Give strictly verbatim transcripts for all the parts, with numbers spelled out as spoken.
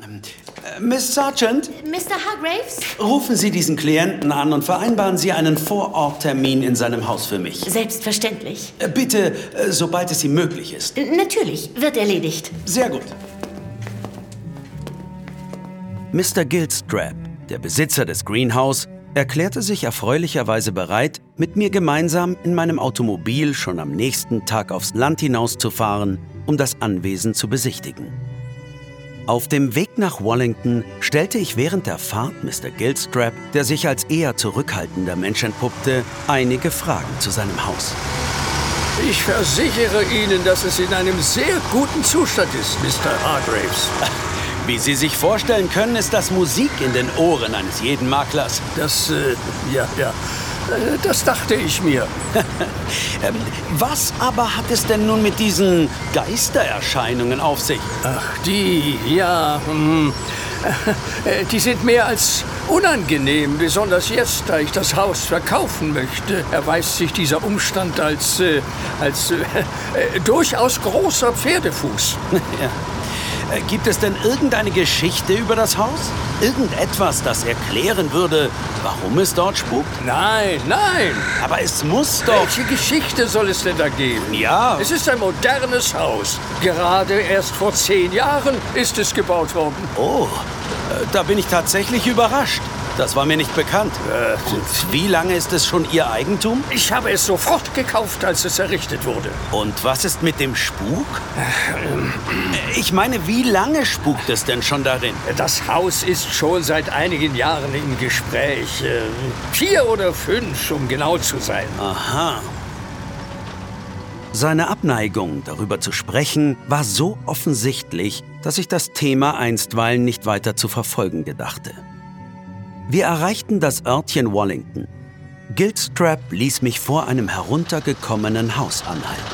Äh, Miss Sargent? Mister Hargraves? Rufen Sie diesen Klienten an und vereinbaren Sie einen Vororttermin in seinem Haus für mich. Selbstverständlich. Äh, bitte, äh, sobald es ihm möglich ist. N- Natürlich, wird erledigt. Sehr gut. Mister Gilstrap, der Besitzer des Greenhouse, erklärte sich erfreulicherweise bereit, mit mir gemeinsam in meinem Automobil schon am nächsten Tag aufs Land hinauszufahren, um das Anwesen zu besichtigen. Auf dem Weg nach Wallington stellte ich während der Fahrt Mister Gilstrap, der sich als eher zurückhaltender Mensch entpuppte, einige Fragen zu seinem Haus. Ich versichere Ihnen, dass es in einem sehr guten Zustand ist, Mister Hargraves. Wie Sie sich vorstellen können, ist das Musik in den Ohren eines jeden Maklers. Das, äh, ja, ja, äh, das dachte ich mir. ähm, was aber hat es denn nun mit diesen Geistererscheinungen auf sich? Ach, die, ja, hm, äh, die sind mehr als unangenehm, besonders jetzt, da ich das Haus verkaufen möchte, erweist sich dieser Umstand als, äh, als äh, äh, durchaus großer Pferdefuß. Ja. Gibt es denn irgendeine Geschichte über das Haus? Irgendetwas, das erklären würde, warum es dort spukt? Nein, nein. Aber es muss doch... Welche Geschichte soll es denn da geben? Ja. Es ist ein modernes Haus. Gerade erst vor zehn Jahren ist es gebaut worden. Oh, da bin ich tatsächlich überrascht. Das war mir nicht bekannt. Und wie lange ist es schon Ihr Eigentum? Ich habe es sofort gekauft, als es errichtet wurde. Und was ist mit dem Spuk? Ich meine, wie lange spukt es denn schon darin? Das Haus ist schon seit einigen Jahren im Gespräch. Vier oder fünf, um genau zu sein. Aha. Seine Abneigung, darüber zu sprechen, war so offensichtlich, dass ich das Thema einstweilen nicht weiter zu verfolgen gedachte. Wir erreichten das Örtchen Wallington. Gilstrap ließ mich vor einem heruntergekommenen Haus anhalten.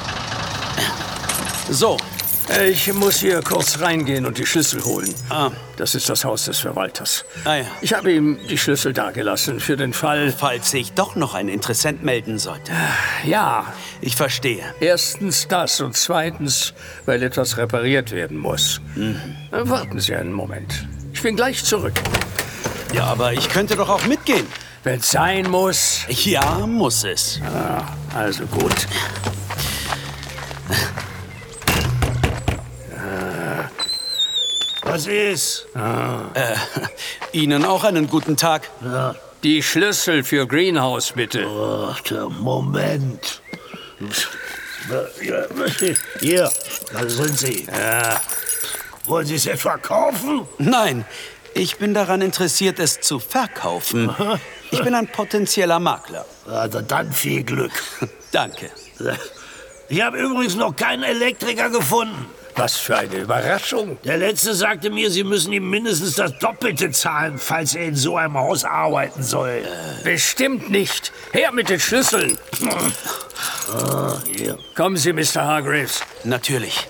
So. Ich muss hier kurz reingehen und die Schlüssel holen. Ah. Das ist das Haus des Verwalters. Ah, ja. Ich habe ihm die Schlüssel dagelassen für den Fall... Falls sich doch noch ein Interessent melden sollte. Ja. Ich verstehe. Erstens das und zweitens, weil etwas repariert werden muss. Mhm. Warten Sie einen Moment. Ich bin gleich zurück. Ja, aber ich könnte doch auch mitgehen. Wenn es sein muss. Ja, muss es. Ah, also gut. Was ist? Ah. Äh, Ihnen auch einen guten Tag. Ja. Die Schlüssel für Greenhouse, bitte. Ach, der Moment. Hier, da sind Sie. Ja. Wollen Sie es etwa kaufen? Nein, ich bin daran interessiert, es zu verkaufen. Ich bin ein potenzieller Makler. Also dann viel Glück. Danke. Ich habe übrigens noch keinen Elektriker gefunden. Was für eine Überraschung. Der Letzte sagte mir, Sie müssen ihm mindestens das Doppelte zahlen, falls er in so einem Haus arbeiten soll. Äh, bestimmt nicht. Her mit den Schlüsseln. Ah, hier. Kommen Sie, Mister Hargraves. Natürlich.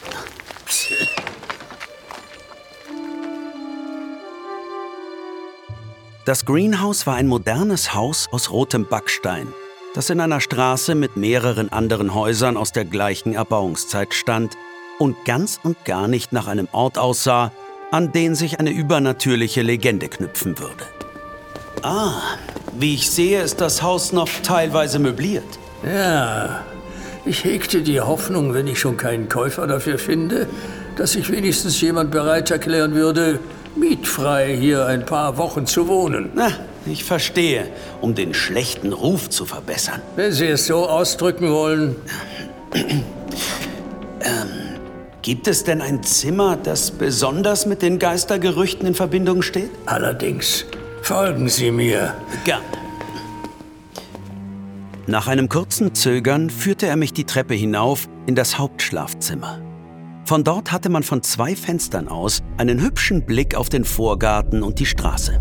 Das Greenhouse war ein modernes Haus aus rotem Backstein, das in einer Straße mit mehreren anderen Häusern aus der gleichen Erbauungszeit stand und ganz und gar nicht nach einem Ort aussah, an den sich eine übernatürliche Legende knüpfen würde. Ah, wie ich sehe, ist das Haus noch teilweise möbliert. Ja, ich hegte die Hoffnung, wenn ich schon keinen Käufer dafür finde, dass sich wenigstens jemand bereit erklären würde, mietfrei hier ein paar Wochen zu wohnen. Na, ich verstehe, um den schlechten Ruf zu verbessern. Wenn Sie es so ausdrücken wollen. ähm, gibt es denn ein Zimmer, das besonders mit den Geistergerüchten in Verbindung steht? Allerdings. Folgen Sie mir. Gern. Nach einem kurzen Zögern führte er mich die Treppe hinauf in das Hauptschlafzimmer. Von dort hatte man von zwei Fenstern aus einen hübschen Blick auf den Vorgarten und die Straße.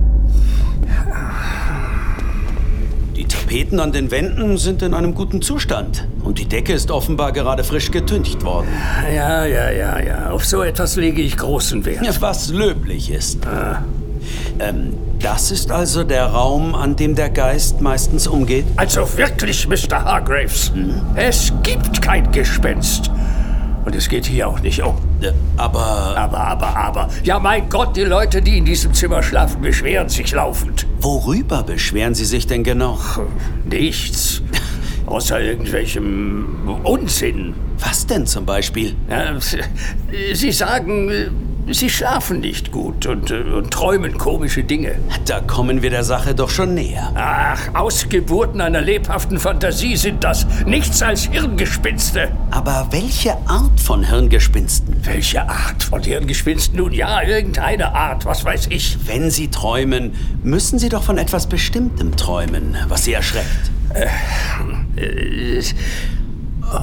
Die Tapeten an den Wänden sind in einem guten Zustand und die Decke ist offenbar gerade frisch getüncht worden. Ja, ja, ja, ja. Auf so etwas lege ich großen Wert. Was löblich ist. Ah. Ähm, das ist also der Raum, an dem der Geist meistens umgeht? Also wirklich, Mister Hargraves. Hm? Es gibt kein Gespenst. Und es geht hier auch nicht um. Aber... Aber, aber, aber. Ja, mein Gott, die Leute, die in diesem Zimmer schlafen, beschweren sich laufend. Worüber beschweren Sie sich denn genau? Nichts. Außer irgendwelchem Unsinn. Was denn zum Beispiel? Ja, sie sagen, sie schlafen nicht gut und, und träumen komische Dinge. Da kommen wir der Sache doch schon näher. Ach, Ausgeburten einer lebhaften Fantasie sind das. Nichts als Hirngespinste. Aber welche Art von Hirngespinsten? Welche Art von Hirngespinsten? Nun ja, irgendeine Art, was weiß ich. Wenn Sie träumen, müssen Sie doch von etwas Bestimmtem träumen, was Sie erschreckt. Äh, äh, oh.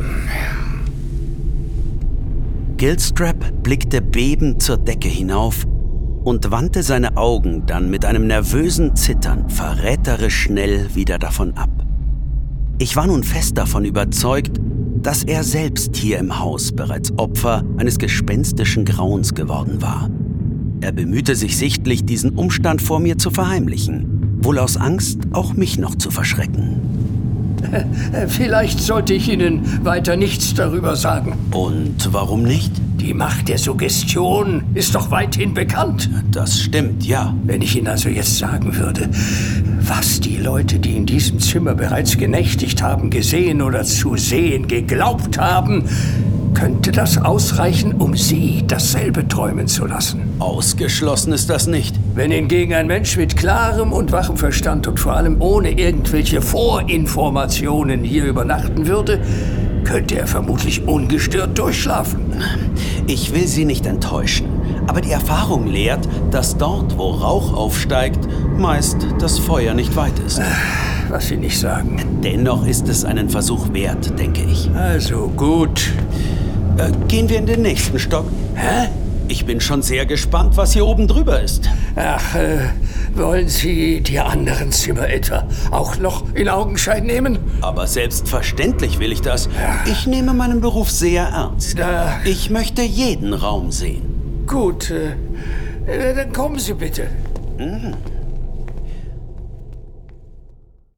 Gilstrap blickte bebend zur Decke hinauf und wandte seine Augen dann mit einem nervösen Zittern verräterisch schnell wieder davon ab. Ich war nun fest davon überzeugt, dass er selbst hier im Haus bereits Opfer eines gespenstischen Grauens geworden war. Er bemühte sich sichtlich, diesen Umstand vor mir zu verheimlichen, wohl aus Angst, auch mich noch zu verschrecken. Vielleicht sollte ich Ihnen weiter nichts darüber sagen. Und warum nicht? Die Macht der Suggestion ist doch weithin bekannt. Das stimmt, ja. Wenn ich Ihnen also jetzt sagen würde, was die Leute, die in diesem Zimmer bereits genächtigt haben, gesehen oder zu sehen geglaubt haben, könnte das ausreichen, um Sie dasselbe träumen zu lassen. Ausgeschlossen ist das nicht. Wenn hingegen ein Mensch mit klarem und wachem Verstand und vor allem ohne irgendwelche Vorinformationen hier übernachten würde, könnte er vermutlich ungestört durchschlafen. Ich will Sie nicht enttäuschen, aber die Erfahrung lehrt, dass dort, wo Rauch aufsteigt, meist das Feuer nicht weit ist. Was Sie nicht sagen. Dennoch ist es einen Versuch wert, denke ich. Also gut. Äh, gehen wir in den nächsten Stock. Hä? Ich bin schon sehr gespannt, was hier oben drüber ist. Ach, äh, wollen Sie die anderen Zimmer etwa auch noch in Augenschein nehmen? Aber selbstverständlich will ich das. Ich nehme meinen Beruf sehr ernst. Da. Ich möchte jeden Raum sehen. Gut, äh, dann kommen Sie bitte. Mhm.